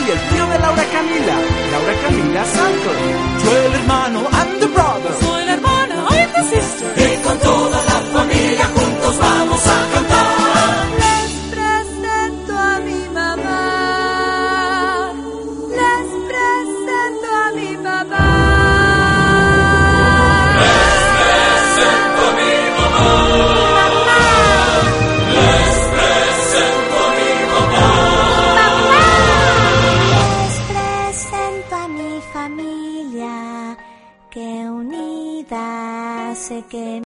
y el tío de Laura Camila Santos. Yo el hermano